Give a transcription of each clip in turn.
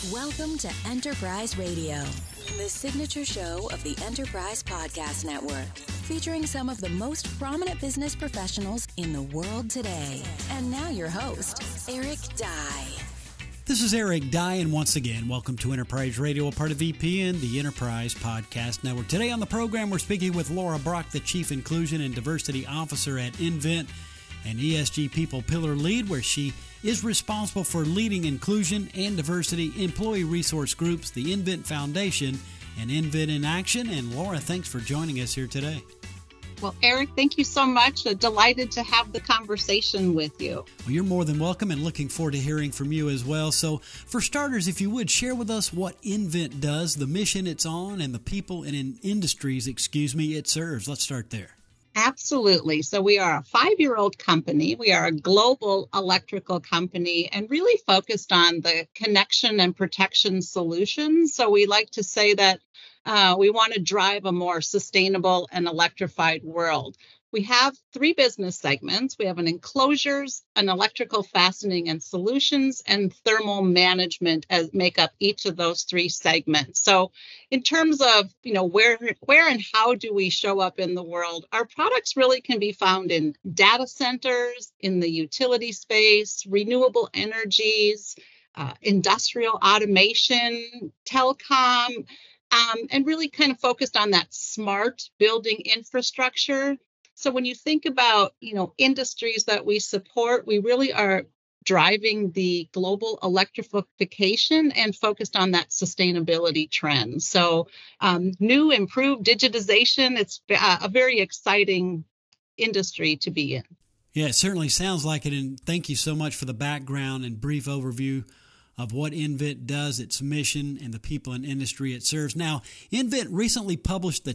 Welcome to Enterprise Radio, the signature show of the Enterprise Podcast Network, featuring some of the most prominent business professionals in the world today. And now your host, Eric Dye. This is Eric Dye, and once again, welcome to Enterprise Radio, a part of VPN, the Enterprise Podcast Network. Today on the program, we're speaking with Laura Brock, the Chief Inclusion and Diversity Officer at nVent, an ESG People Pillar Lead, where she is responsible for leading inclusion and diversity employee resource groups, the nVent Foundation, and nVent in Action. And Laura, thanks for joining us here today. Well, Eric, thank you so much. Delighted to have the conversation with you. Well, you're more than welcome, and looking forward to hearing from you as well. So for starters, if you would, share with us what nVent does, the mission it's on, and the people and industries, it serves. Let's start there. Absolutely. So we are a 5-year-old company. We are a global electrical company and really focused on the connection and protection solutions. So we like to say that we want to drive a more sustainable and electrified world. We have 3 business segments. We have an enclosures, an electrical fastening and solutions, and thermal management as make up each of those 3 segments. So in terms of, where and how do we show up in the world, our products really can be found in data centers, in the utility space, renewable energies, industrial automation, telecom, and really kind of focused on that smart building infrastructure. So when you think about, industries that we support, we really are driving the global electrification and focused on that sustainability trend. So new, improved digitization, it's a very exciting industry to be in. Yeah, it certainly sounds like it. And thank you so much for the background and brief overview of what nVent does, its mission, and the people and industry it serves. Now, nVent recently published the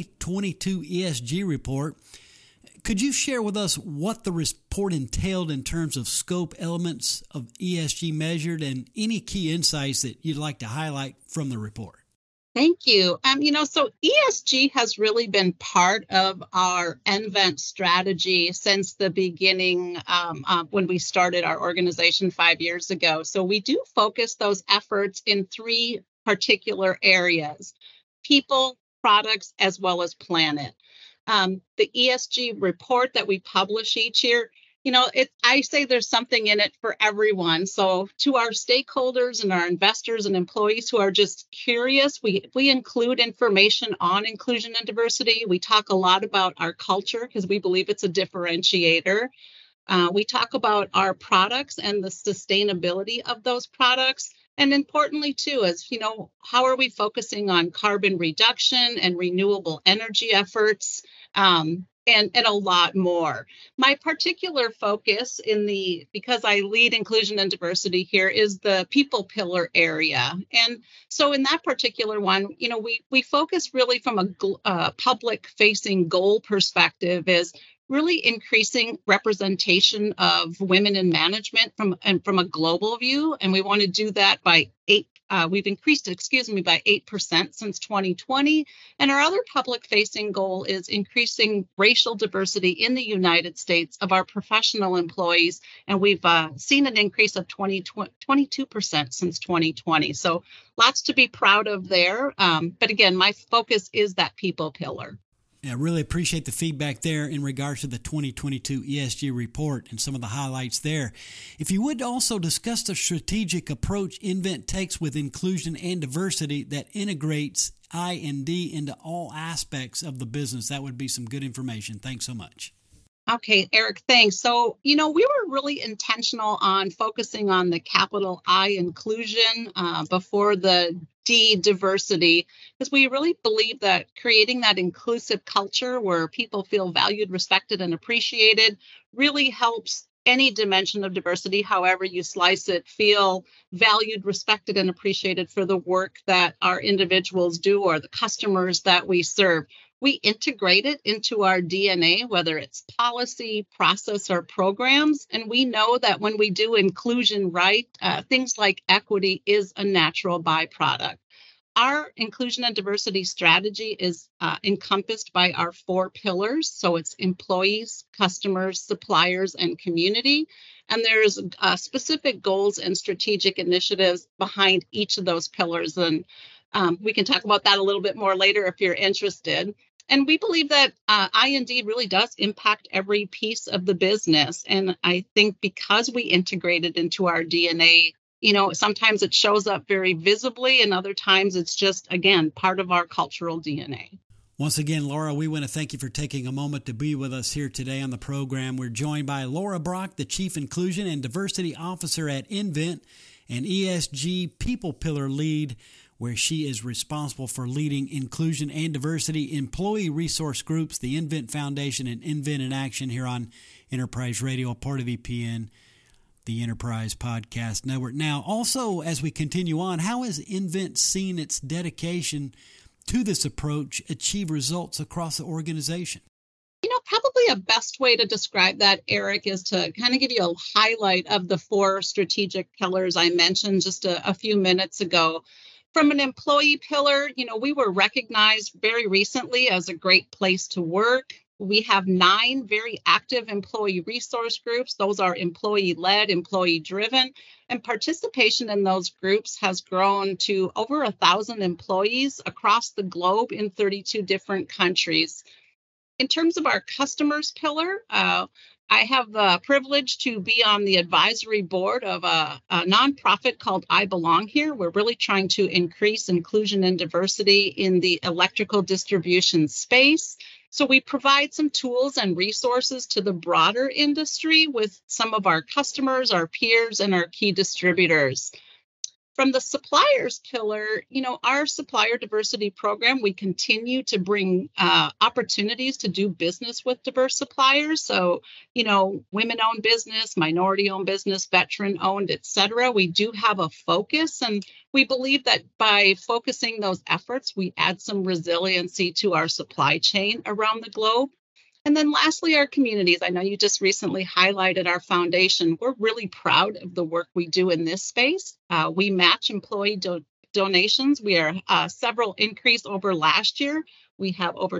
2022 ESG report. Could you share with us what the report entailed in terms of scope, elements of ESG measured, and any key insights that you'd like to highlight from the report? Thank you. So ESG has really been part of our nVent strategy since the beginning when we started our organization 5 years ago. So we do focus those efforts in 3 particular areas: people, products, as well as planet. The ESG report that we publish each year, I say there's something in it for everyone. So to our stakeholders and our investors and employees who are just curious, we include information on inclusion and diversity. We talk a lot about our culture because we believe it's a differentiator. We talk about our products and the sustainability of those products. And importantly, too, is, how are we focusing on carbon reduction and renewable energy efforts, and a lot more. My particular focus because I lead inclusion and diversity here, is the people pillar area. And so in that particular one, we focus really from a public facing goal perspective is really increasing representation of women in management from a global view. And we want to do that by we've increased, by 8% since 2020. And our other public-facing goal is increasing racial diversity in the United States of our professional employees. And we've seen an increase of 22% since 2020. So lots to be proud of there. But again, my focus is that people pillar. I really appreciate the feedback there in regards to the 2022 ESG report and some of the highlights there. If you would also discuss the strategic approach nVent takes with inclusion and diversity that integrates I&D into all aspects of the business, that would be some good information. Thanks so much. Okay, Eric, thanks. So, we were really intentional on focusing on the capital I inclusion before the D diversity, because we really believe that creating that inclusive culture where people feel valued, respected, and appreciated really helps any dimension of diversity, however you slice it, feel valued, respected, and appreciated for the work that our individuals do or the customers that we serve. We integrate it into our DNA, whether it's policy, process, or programs. And we know that when we do inclusion right, things like equity is a natural byproduct. our inclusion and diversity strategy is encompassed by our 4 pillars. So it's employees, customers, suppliers, and community. And there's specific goals and strategic initiatives behind each of those pillars. And we can talk about that a little bit more later if you're interested. And we believe that I&D really does impact every piece of the business. And I think because we integrate it into our DNA, sometimes it shows up very visibly, and other times it's just, again, part of our cultural DNA. Once again, Laura, we want to thank you for taking a moment to be with us here today on the program. We're joined by Laura Brock, the Chief Inclusion and Diversity Officer at nVent and ESG People Pillar Lead, where she is responsible for leading inclusion and diversity employee resource groups, the nVent Foundation and nVent in Action here on Enterprise Radio, a part of EPN, the Enterprise Podcast Network. Now, also, as we continue on, how has nVent seen its dedication to this approach achieve results across the organization? Probably a best way to describe that, Eric, is to kind of give you a highlight of the 4 strategic pillars I mentioned just a few minutes ago. From an employee pillar, we were recognized very recently as a great place to work. We have 9 very active employee resource groups. Those are employee-led, employee-driven, and participation in those groups has grown to over 1,000 employees across the globe in 32 different countries. In terms of our customers pillar, I have the privilege to be on the advisory board of a nonprofit called I Belong Here. We're really trying to increase inclusion and diversity in the electrical distribution space. So we provide some tools and resources to the broader industry with some of our customers, our peers, and our key distributors. From the suppliers pillar, our supplier diversity program, we continue to bring opportunities to do business with diverse suppliers. So, women-owned business, minority-owned business, veteran-owned, et cetera. We do have a focus, and we believe that by focusing those efforts, we add some resiliency to our supply chain around the globe. And then lastly, our communities. I know you just recently highlighted our foundation. We're really proud of the work we do in this space. We match employee donations. We are several increase over last year. We have over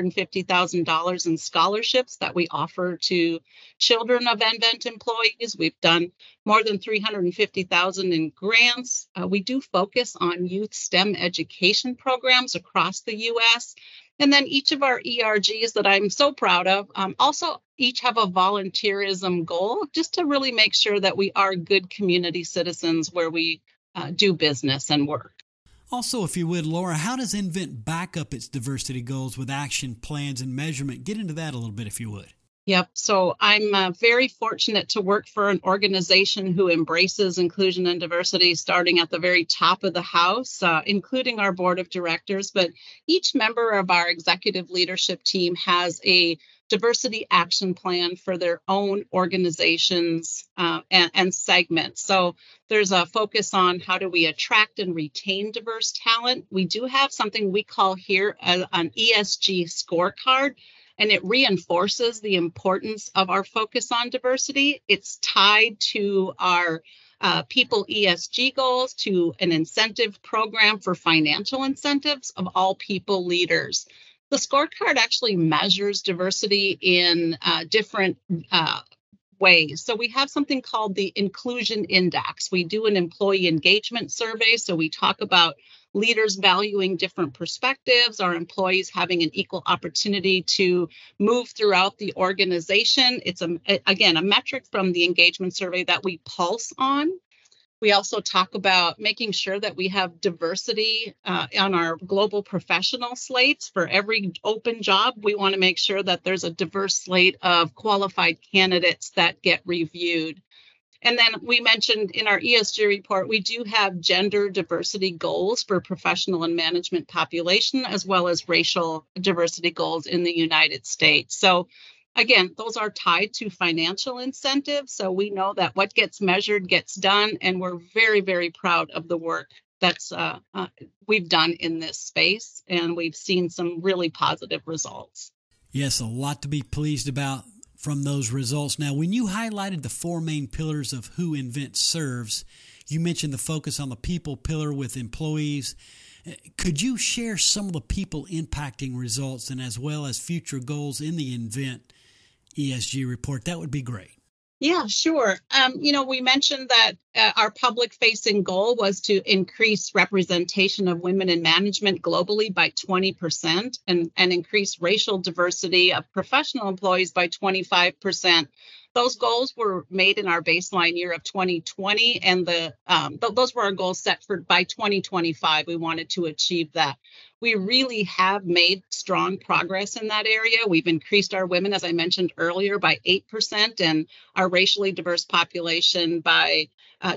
$250,000 in scholarships that we offer to children of nVent employees. We've done more than $350,000 in grants. We do focus on youth STEM education programs across the U.S., and then each of our ERGs that I'm so proud of also each have a volunteerism goal, just to really make sure that we are good community citizens where we do business and work. Also, if you would, Laura, how does nVent back up its diversity goals with action plans and measurement? Get into that a little bit if you would. Yep. So I'm very fortunate to work for an organization who embraces inclusion and diversity, starting at the very top of the house, including our board of directors. But each member of our executive leadership team has a diversity action plan for their own organizations and segments. So there's a focus on how do we attract and retain diverse talent. We do have something we call here an ESG scorecard, and it reinforces the importance of our focus on diversity. It's tied to our people ESG goals, to an incentive program for financial incentives of all people leaders. The scorecard actually measures diversity in different ways. So we have something called the Inclusion Index. We do an employee engagement survey. So we talk about leaders valuing different perspectives, our employees having an equal opportunity to move throughout the organization. It's, again, a metric from the engagement survey that we pulse on. We also talk about making sure that we have diversity on our global professional slates. For every open job, we want to make sure that there's a diverse slate of qualified candidates that get reviewed. And then we mentioned in our ESG report, we do have gender diversity goals for professional and management population, as well as racial diversity goals in the United States. So again, those are tied to financial incentives. So we know that what gets measured gets done, and we're very, very proud of the work that's we've done in this space, and we've seen some really positive results. Yes, a lot to be pleased about from those results. Now, when you highlighted the 4 main pillars of who nVent serves, you mentioned the focus on the people pillar with employees Could you share some of the people impacting results and as well as future goals in the nVent ESG report? That would be great. Yeah, sure. We mentioned that our public-facing goal was to increase representation of women in management globally by 20% and increase racial diversity of professional employees by 25%. Those goals were made in our baseline year of 2020, and those were our goals set for by 2025. We wanted to achieve that. We really have made strong progress in that area. We've increased our women, as I mentioned earlier, by 8%, and our racially diverse population by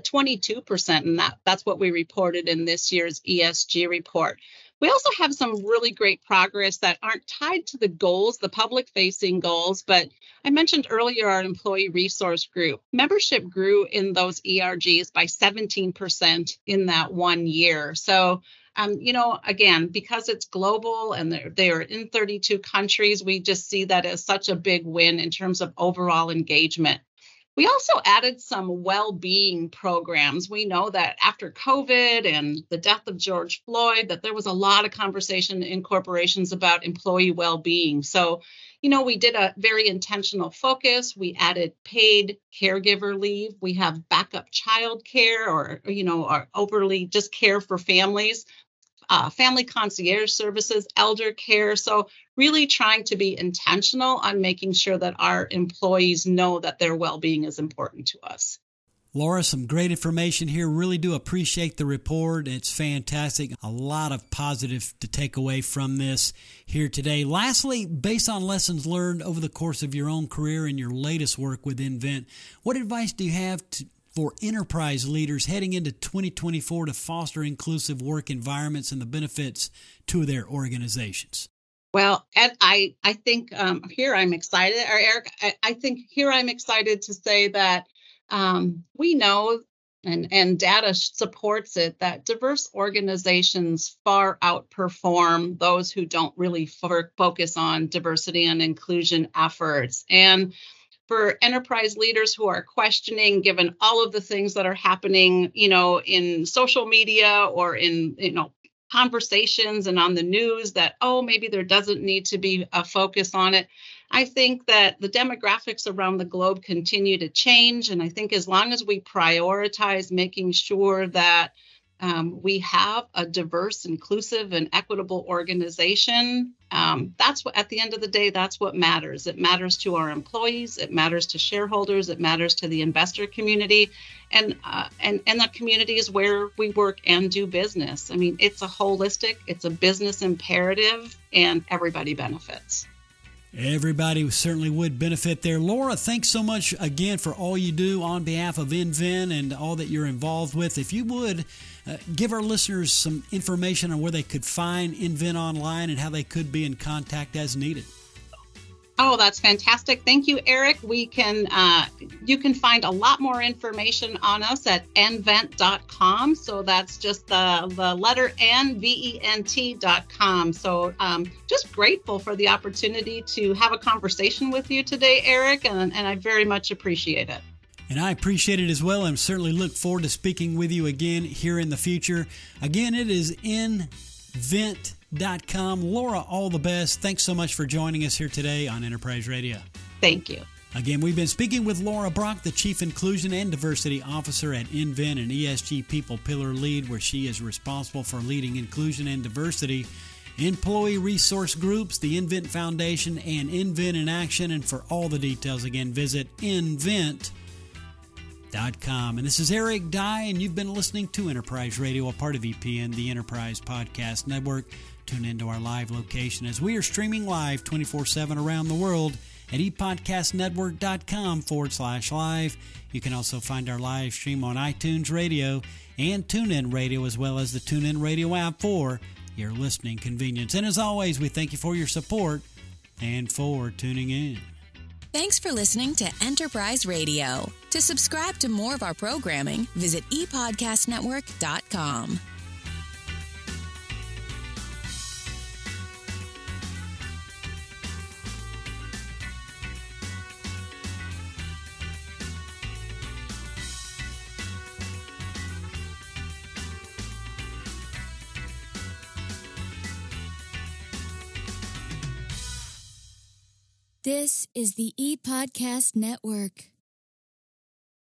22%. And that's what we reported in this year's ESG report. We also have some really great progress that aren't tied to the goals, the public-facing goals, but I mentioned earlier our employee resource group. Membership grew in those ERGs by 17% in that 1 year. So, again, because it's global and they are in 32 countries, we just see that as such a big win in terms of overall engagement. We also added some well-being programs. We know that after COVID and the death of George Floyd, that there was a lot of conversation in corporations about employee well-being. So, we did a very intentional focus. We added paid caregiver leave. We have backup child care or overly just care for families. Family concierge services, elder care. So really trying to be intentional on making sure that our employees know that their well-being is important to us. Laura, some great information here. Really do appreciate the report. It's fantastic. A lot of positive to take away from this here today. Lastly, based on lessons learned over the course of your own career and your latest work with nVent, what advice do you have for enterprise leaders heading into 2024 to foster inclusive work environments and the benefits to their organizations? Well, Ed, I think here I'm excited, or Eric, I think here I'm excited to say that we know, and data supports it, that diverse organizations far outperform those who don't really focus on diversity and inclusion efforts. And for enterprise leaders who are questioning, given all of the things that are happening, in social media or in, conversations and on the news that, maybe there doesn't need to be a focus on it. I think that the demographics around the globe continue to change. And I think as long as we prioritize making sure that we have a diverse, inclusive, and equitable organization, that's what, at the end of the day, that's what matters. It matters to our employees. It matters to shareholders. It matters to the investor community and the communities where we work and do business. I mean, it's it's a business imperative, and everybody benefits. Everybody certainly would benefit there. Laura, thanks so much again for all you do on behalf of nVent and all that you're involved with. If you would, give our listeners some information on where they could find nVent online and how they could be in contact as needed. Oh, that's fantastic. Thank you, Eric. You can find a lot more information on us at nvent.com. So that's just the letter NVENT.com. So just grateful for the opportunity to have a conversation with you today, Eric, and I very much appreciate it. And I appreciate it as well, and certainly look forward to speaking with you again here in the future. Again, it is nvent.com. Laura, all the best. Thanks so much for joining us here today on Enterprise Radio. Thank you. Again, we've been speaking with Laura Brock, the Chief Inclusion and Diversity Officer at nVent and ESG People Pillar Lead, where she is responsible for leading inclusion and diversity, employee resource groups, the nVent Foundation, and nVent in Action. And for all the details, again, visit nvent.com. And this is Eric Dye, and you've been listening to Enterprise Radio, a part of EPN, the Enterprise Podcast Network. Tune into our live location as we are streaming live 24/7 around the world at epodcastnetwork.com/live. You can also find our live stream on iTunes Radio and TuneIn Radio, as well as the TuneIn Radio app for your listening convenience. And as always, we thank you for your support and for tuning in. Thanks for listening to Enterprise Radio. To subscribe to more of our programming, visit epodcastnetwork.com. This is the ePodcast Network.